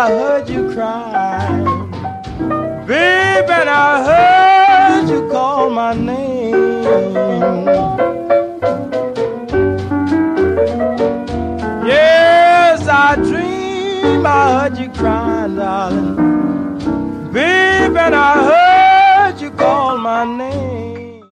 heard you cry. Baby, and I heard you call my name. Yes, I dream I heard you crying, darling. Baby, and I heard